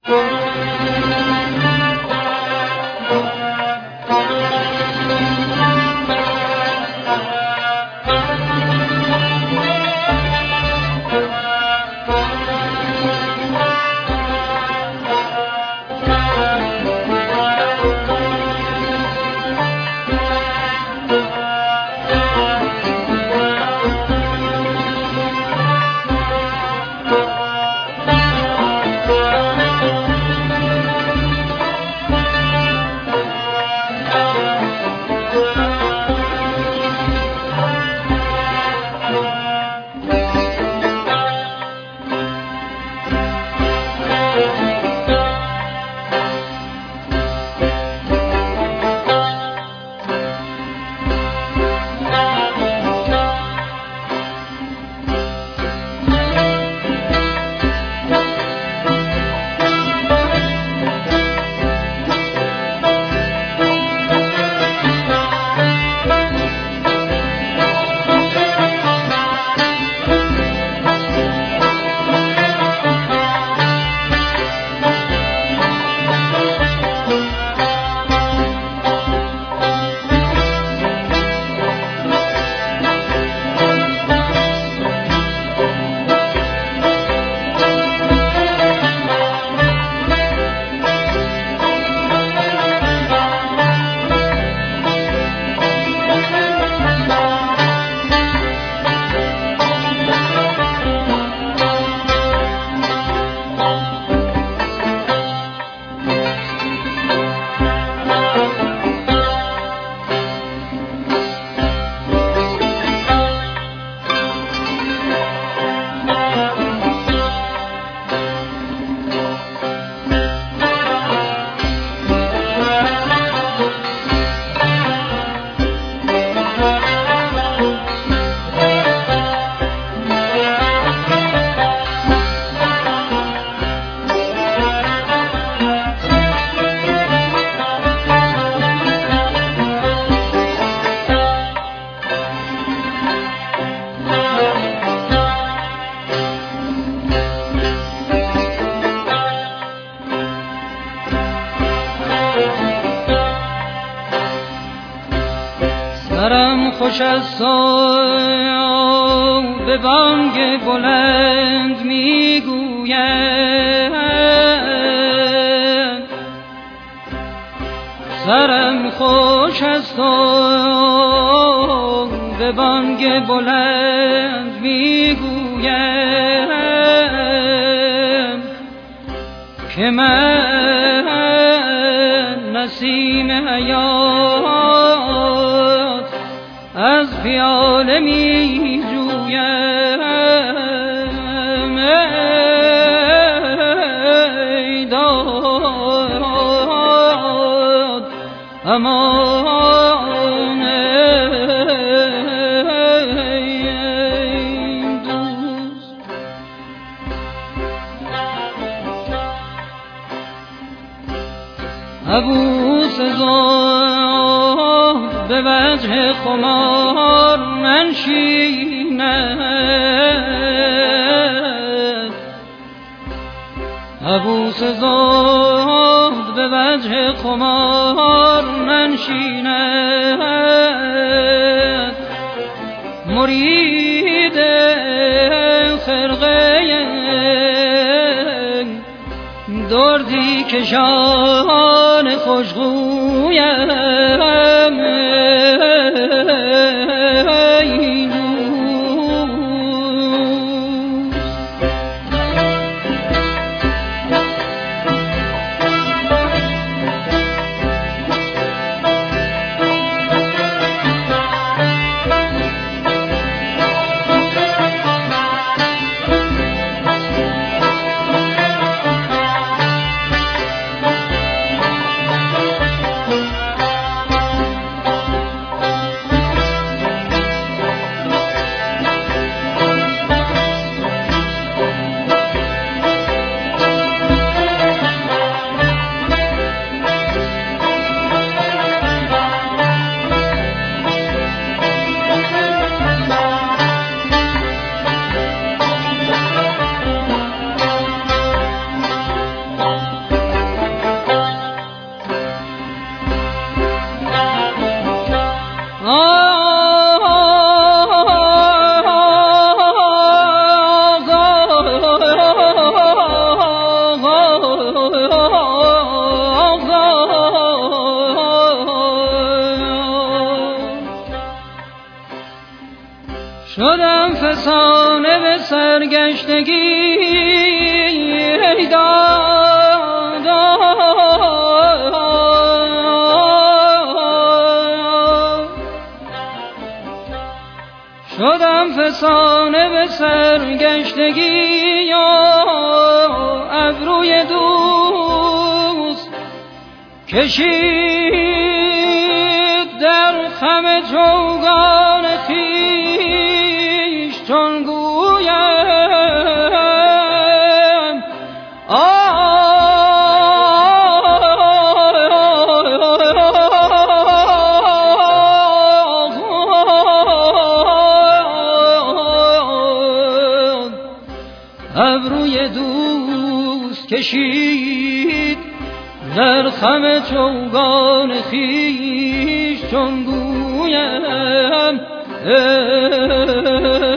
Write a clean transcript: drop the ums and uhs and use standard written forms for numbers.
سرم خوش است و به بانگ بلند میگوید، سرم خوش است و به بانگ بلند میگوید که من نسیم حیات از پیاله می جویم. ای داد امان ای دوست، عبوس زهد به وجه خمار منشیند، عبوس زهد به وجه خمار منشیند، مرید خرقه دردی کشان خوشگویم. ای فسانه به سرگشتگی داد شدم فسانه به سرگشتگی ابروی دوست کشید در خم چوگان خویش چون گویم ابروی دوست کشید در خم چوگان خویش چون گویم